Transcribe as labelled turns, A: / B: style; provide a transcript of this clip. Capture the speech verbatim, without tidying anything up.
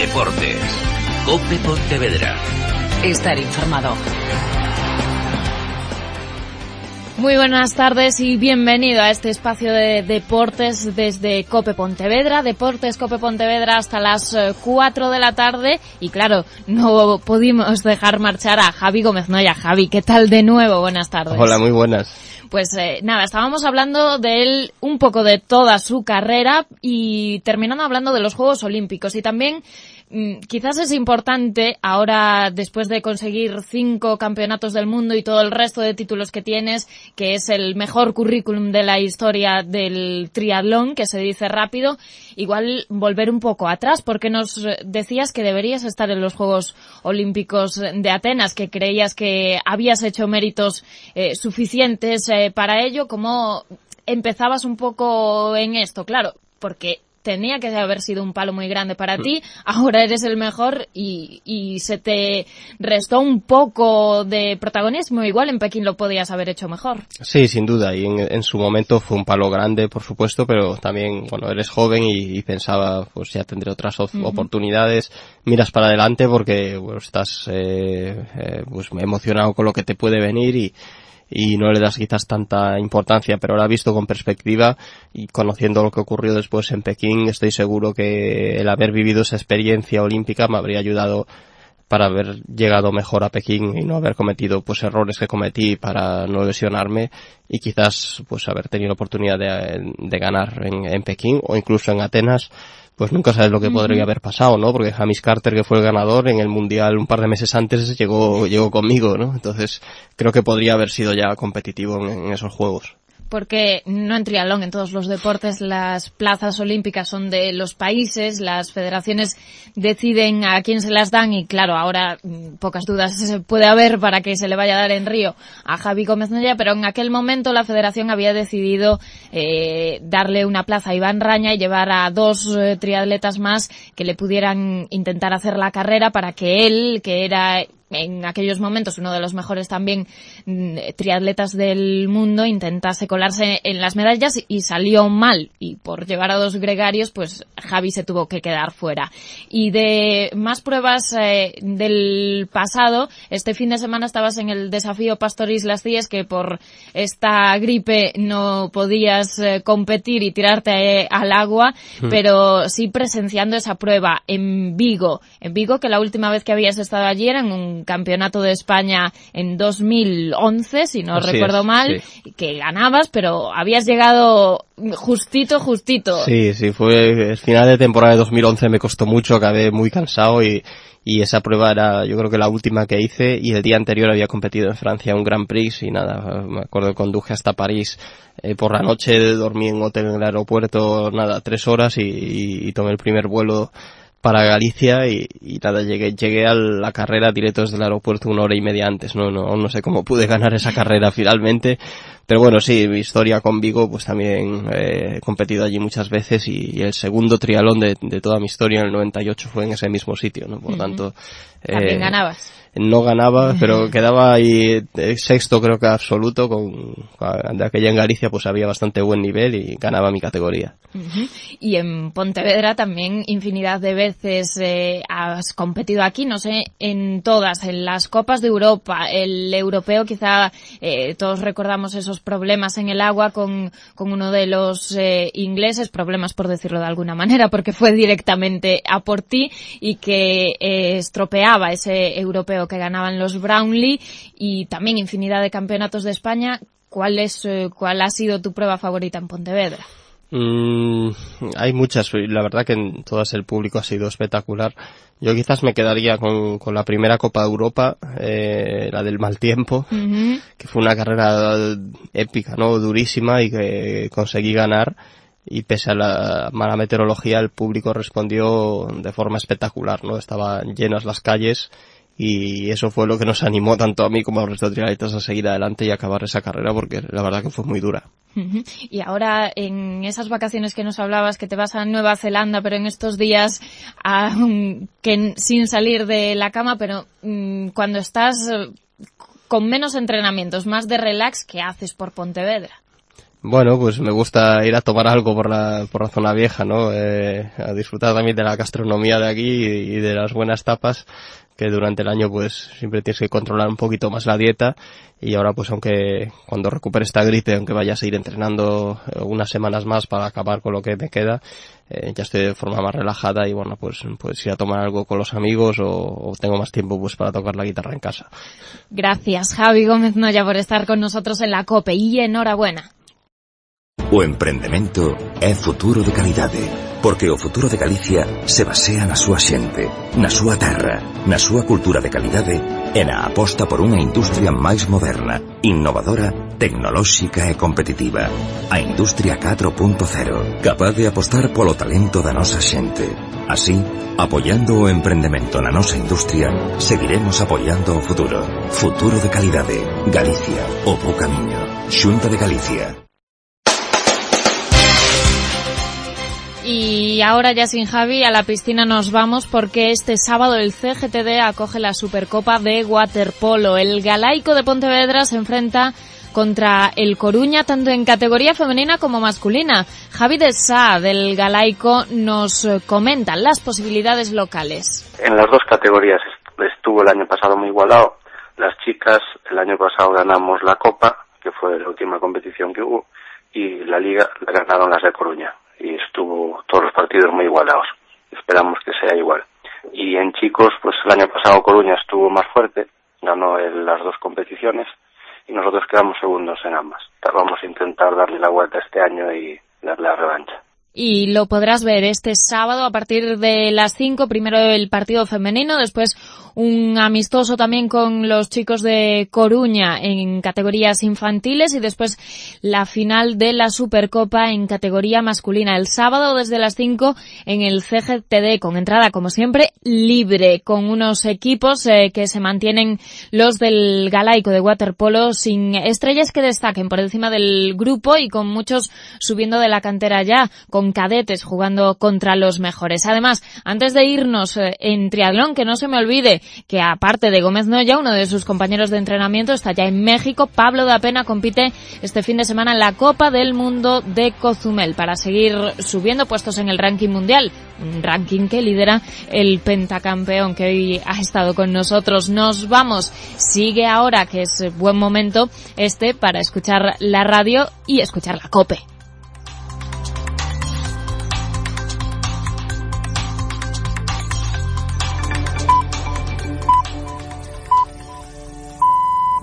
A: Deportes. COPE Pontevedra.
B: Estar informado. Muy buenas tardes y bienvenido a este espacio de deportes desde COPE Pontevedra. Deportes COPE Pontevedra hasta las cuatro de la tarde. Y claro, no pudimos dejar marchar a Javi Gómez Noya. Javi, ¿qué tal de nuevo? Buenas tardes.
C: Hola, muy buenas.
B: Pues eh, nada, estábamos hablando de él, un poco de toda su carrera y terminando hablando de los Juegos Olímpicos. Y también mmm, quizás es importante ahora, después de conseguir cinco campeonatos del mundo y todo el resto de títulos que tienes, que es el mejor currículum de la historia del triatlón, que se dice rápido, igual volver un poco atrás, porque nos decías que deberías estar en los Juegos Olímpicos de Atenas, que creías que habías hecho méritos eh, suficientes eh, para ello. ¿Cómo empezabas un poco en esto? Claro, porque tenía que haber sido un palo muy grande para ti, ahora eres el mejor y, y se te restó un poco de protagonismo, igual en Pekín lo podías haber hecho mejor.
C: Sí, sin duda, y en, en su momento fue un palo grande, por supuesto, pero también, bueno, eres joven y, y pensaba, pues ya tendré otras op- uh-huh. oportunidades, miras para adelante porque bueno, estás eh, eh, pues emocionado con lo que te puede venir y y no le das quizás tanta importancia, pero ahora visto con perspectiva y conociendo lo que ocurrió después en Pekín, estoy seguro que el haber vivido esa experiencia olímpica me habría ayudado para haber llegado mejor a Pekín y no haber cometido pues errores que cometí para no lesionarme y quizás pues haber tenido la oportunidad de, de ganar en, en Pekín o incluso en Atenas. Pues nunca sabes lo que podría uh-huh. haber pasado, ¿no? Porque Hamish Carter, que fue el ganador en el Mundial un par de meses antes, llegó llegó conmigo, ¿no? Entonces creo que podría haber sido ya competitivo en, en esos Juegos.
B: Porque no en triatlón, en todos los deportes las plazas olímpicas son de los países, las federaciones deciden a quién se las dan y claro, ahora pocas dudas se puede haber para que se le vaya a dar en Río a Javi Gómez Noya, pero en aquel momento la federación había decidido eh, darle una plaza a Iván Raña y llevar a dos eh, triatletas más que le pudieran intentar hacer la carrera para que él, que era en aquellos momentos uno de los mejores también triatletas del mundo, intentase colarse en las medallas y salió mal y por llevar a dos gregarios pues Javi se tuvo que quedar fuera. Y de más pruebas eh, del pasado, este fin de semana estabas en el desafío Pastor Islas Cíes, que por esta gripe no podías eh, competir y tirarte eh, al agua, mm. pero sí presenciando esa prueba en Vigo, en Vigo que la última vez que habías estado allí era en un campeonato de España en dos mil once, si no Así recuerdo es, mal, sí. que ganabas, pero habías llegado justito, justito.
C: Sí, sí, fue el final de temporada de dos mil once, me costó mucho, acabé muy cansado y, y esa prueba era yo creo que la última que hice y el día anterior había competido en Francia un Grand Prix y nada, me acuerdo que conduje hasta París eh, por la noche, dormí en un hotel en el aeropuerto, nada, tres horas y, y, y tomé el primer vuelo para Galicia y, y nada, llegué, llegué a la carrera directo desde el aeropuerto una hora y media antes, no, no, no sé cómo pude ganar esa carrera finalmente, pero bueno, sí, mi historia con Vigo, pues también eh, he competido allí muchas veces y, y el segundo triatlón de, de toda mi historia en el noventa y ocho fue en ese mismo sitio, ¿no? Por uh-huh. tanto,
B: eh, también ganabas.
C: No ganaba, pero quedaba ahí sexto creo que absoluto, con de aquella en Galicia pues había bastante buen nivel y ganaba mi categoría.
B: Uh-huh. Y en Pontevedra también infinidad de veces eh, has competido aquí, no sé, en todas, en las Copas de Europa, el europeo quizá eh, todos recordamos esos problemas en el agua con, con uno de los eh, ingleses, problemas por decirlo de alguna manera, porque fue directamente a por ti y que eh, estropeaba ese europeo que ganaban los Brownlee y también infinidad de campeonatos de España. ¿Cuál es, eh, cuál ha sido tu prueba favorita en Pontevedra?
C: Mm, hay muchas, la verdad que en todas el público ha sido espectacular. Yo quizás me quedaría con, con la primera Copa de Europa, eh, la del mal tiempo, uh-huh. que fue una carrera épica, ¿no? Durísima y que conseguí ganar. Y pese a la mala meteorología, el público respondió de forma espectacular, ¿no? Estaban llenas las calles y eso fue lo que nos animó tanto a mí como a los resto de triatletas a seguir adelante y acabar esa carrera porque la verdad que fue muy dura.
B: Uh-huh. Y ahora en esas vacaciones que nos hablabas que te vas a Nueva Zelanda, pero en estos días a, um, que sin salir de la cama, pero um, cuando estás uh, con menos entrenamientos, más de relax, ¿qué haces por Pontevedra?
C: Bueno, pues me gusta ir a tomar algo por la, por la zona vieja, ¿no? Eh, a disfrutar también de la gastronomía de aquí y, y de las buenas tapas, que durante el año pues siempre tienes que controlar un poquito más la dieta, y ahora pues aunque cuando recupere esta gripe, aunque vayas a ir entrenando unas semanas más para acabar con lo que me queda, eh, ya estoy de forma más relajada y bueno, pues pues ir a tomar algo con los amigos o, o tengo más tiempo pues para tocar la guitarra en casa.
B: Gracias, Javi Gómez Noia, por estar con nosotros en la COPE y enhorabuena.
D: O emprendemento é futuro de calidade, porque o futuro de Galicia se basea na súa xente, na súa terra, na súa cultura de calidade e na aposta por unha industria máis moderna, innovadora, tecnolóxica e competitiva. A Industria catro punto cero, capaz de apostar polo talento da nosa xente. Así, apoiando o emprendemento na nosa industria, seguiremos apoiando o futuro. Futuro de calidade. Galicia, o bo camiño. Xunta de Galicia.
B: Y ahora ya sin Javi, a la piscina nos vamos porque este sábado el C G T D acoge la Supercopa de Waterpolo. El Galaico de Pontevedra se enfrenta contra el Coruña tanto en categoría femenina como masculina. Javi de Sá del Galaico nos comenta las posibilidades locales.
E: En las dos categorías estuvo el año pasado muy igualado. Las chicas, el año pasado ganamos la Copa, que fue la última competición que hubo, y la Liga la ganaron las de Coruña. Y estuvo todos los partidos muy igualados. Esperamos que sea igual. Y en chicos, pues el año pasado Coruña estuvo más fuerte, ganó en las dos competiciones y nosotros quedamos segundos en ambas. Vamos a intentar darle la vuelta este año y darle la revancha.
B: Y lo podrás ver este sábado a partir de las cinco, primero el partido femenino, después un amistoso también con los chicos de Coruña en categorías infantiles y después la final de la Supercopa en categoría masculina el sábado desde las cinco en el C G T D, con entrada como siempre libre, con unos equipos eh, que se mantienen los del Galaico de waterpolo sin estrellas que destaquen por encima del grupo y con muchos subiendo de la cantera ya, con cadetes jugando contra los mejores. Además, antes de irnos eh, en triatlón, que no se me olvide que aparte de Gómez Noia, uno de sus compañeros de entrenamiento está ya en México. Pablo da Pena compite este fin de semana en la Copa del Mundo de Cozumel para seguir subiendo puestos en el ranking mundial, un ranking que lidera el pentacampeón que hoy ha estado con nosotros. Nos vamos, sigue ahora que es buen momento este para escuchar la radio y escuchar la COPE.